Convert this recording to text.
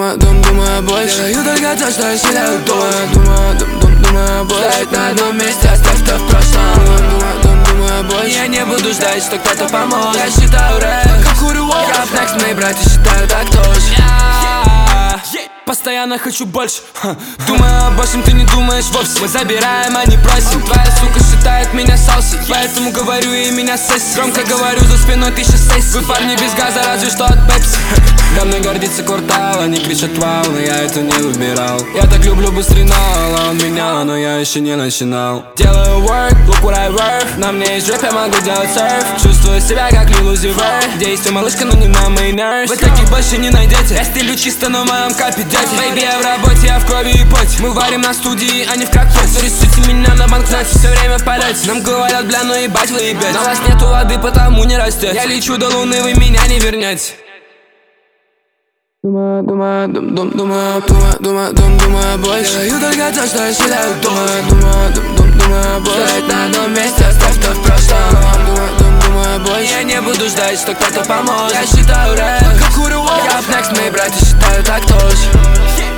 думаю больше. Делаю только то, что я считаю. Думаю больше. Стоять на одном месте, оставь то в прошлом. Думаю больше. Я не буду ждать, что кто-то поможет. Я считаю рэп, как курю. Я в next, мои братья считают так тоже. Постоянно хочу больше. Думаю об общем, ты не думаешь вовсе. Мы забираем, а не просим. Твоя сука считает меня салси, поэтому говорю и меня сесть. Громко говорю за спиной 1006. Вы парни без газа, разве что от пепси. Да мной гордится квартал, они кричат вау, но я это не выбирал. Я так люблю быстрый нал, а он меня, но я еще не начинал. Делаю work, look what I worth. На мне есть рэп, я могу делать серф. Чувствую себя как Lil Uzi Vert. Действую малышка, но не на мои нервы. Вы таких больше не найдете. Я стилю чисто, но в моем капе дети. Baby, я в работе, я в крови и поте. Мы варим на студии, а не в кракфоте. Рисуйте меня на банкноте, все время в полете. Нам говорят, бля, ну ебать вы ебете. На вас нету воды, потому не растете. Я лечу до луны, вы меня не вернете. Думаю больше. Делаю только то, что я считаю. Думаю больше. Стоять на одном месте, оставь то в прошлом. Думаю больше. Я не буду ждать, что кто-то поможет. Я считаю рэп, как курю. Я в next, мои братья считают так тоже.